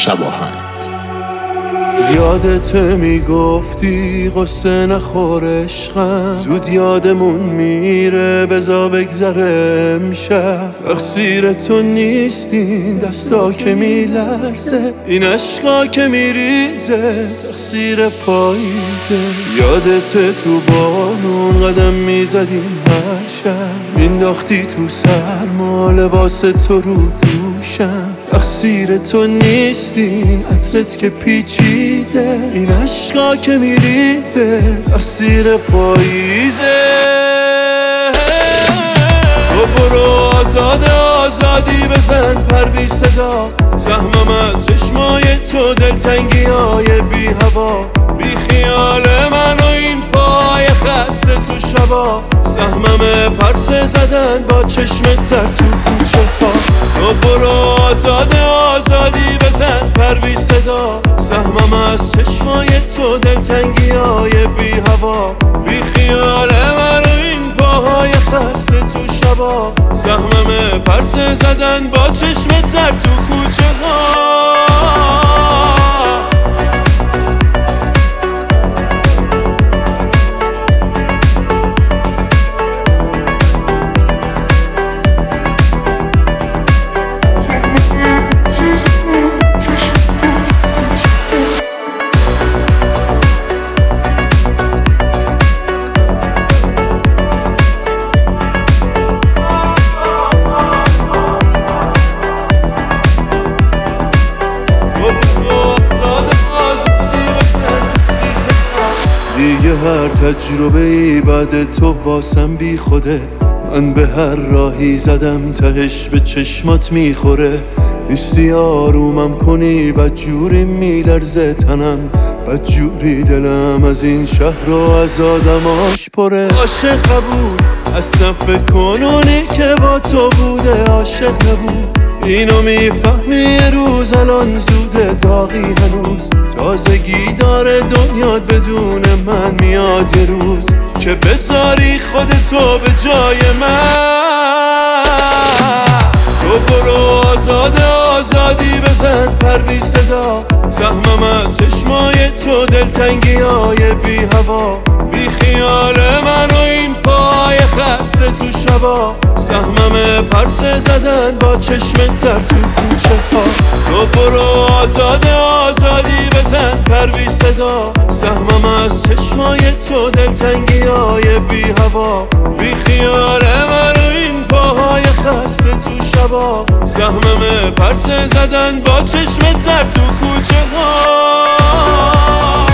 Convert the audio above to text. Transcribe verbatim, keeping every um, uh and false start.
شباهنگ. یادت میگفتی قصه نخور عشقم، زود یادمون میره بزا بگذره امشب. تقصیر تو نیستین دستا که میلرزه، این عشقا که میریزه تقصیر پاییزه. یادت تو بارون قدم میزدیم هر شب، مینداختی تو سرما لباس تو رو دوشم. تقصیر تو نیستین عطرت که پیچیده، این عشقا که میریزه تقصیر پاییزه. تو برو آزاد آزادی بزن پر بی صدا، سهمم از چشمای تو دلتنگی های بی هوا. بی خیال من و این پای خسته تو شبا، سهمم پرسه زدن با چشمت تر تو کوچه ها. تو برو آزاد آزادی بزن پر بی صدا، سهمم از چشمای تو دلتنگی های بی هوا. بی خیال من و این پاهای خسته تو شبا، سهمم پرسه زدن با چشمت تر تو کوچه ها. دیگه هر تجربه ای بعد تو واسم بی خوده، من به هر راهی زدم تهش به چشمات میخوره. نیستی آرومم کنی بدجوری میلرزه تنم، بدجوری دلم از این شهر و از آدماش پره. عاشق بود اصلا فکر کنونی که با تو بوده، عاشق نبود اینو میفهمی یه روز، الان زوده داغی هنوز. تازگی داره دنیات بدون من، میاد یه روز که بذاری خودتو به جای من. تو برو آزاد آزادی بزن پر بی صدا، سهمم از چشمای تو دلتنگی های بی هوا. بی خیال من و این پای خسته تو شبا، سهمم پرسه زدن با چشمت تر تو کوچه ها. تو برو آزاد آزادی بزن پر بی صدا، سهمم از چشمای تو دلتنگی های بی هوا. بی خیال من و این پاهای خسته تو شبا، سهمم پرسه زدن با چشمت تر تو کوچه ها.